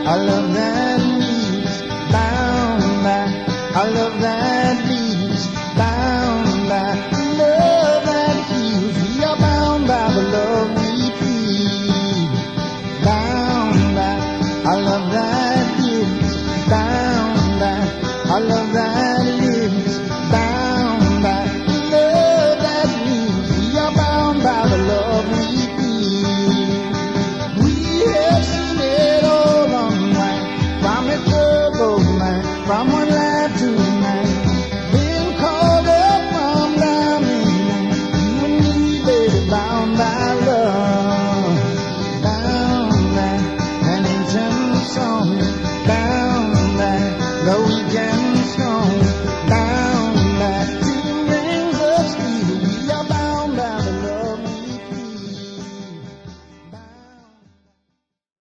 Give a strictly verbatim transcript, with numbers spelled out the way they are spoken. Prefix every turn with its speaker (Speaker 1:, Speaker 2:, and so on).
Speaker 1: I love that leaves bound by. I love that leaves bound by. Love that heals. We are bound by the love we feel. Bound by. I love that.